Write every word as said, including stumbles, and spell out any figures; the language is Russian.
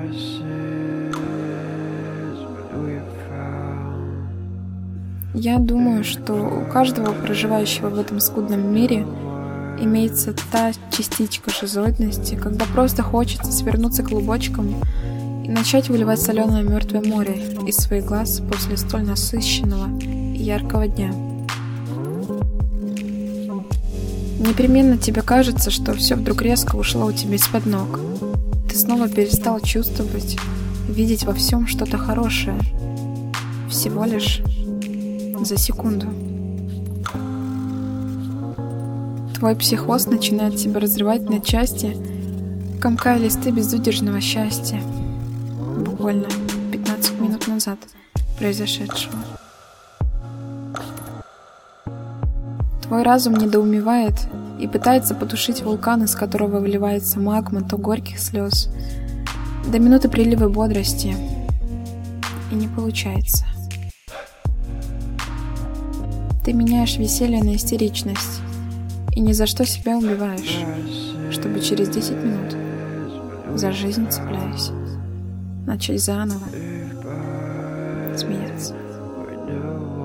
Я думаю, что у каждого проживающего в этом скудном мире имеется та частичка шизоидности, когда просто хочется свернуться клубочком и начать выливать соленое мертвое море из своих глаз после столь насыщенного и яркого дня. Непременно тебе кажется, что все вдруг резко ушло у тебя из-под ног. Ты снова перестал чувствовать, видеть во всем что-то хорошее. Всего лишь за секунду. Твой психоз начинает тебя разрывать на части, комкая листы безудержного счастья. Буквально пятнадцать минут назад произошедшего. Твой разум недоумевает и пытается потушить вулкан, из которого выливается магма то горьких слез, до минуты прилива бодрости. И не получается. Ты меняешь веселье на истеричность и ни за что себя убиваешь, чтобы через десять минут, за жизнь цепляясь, начать заново смеяться.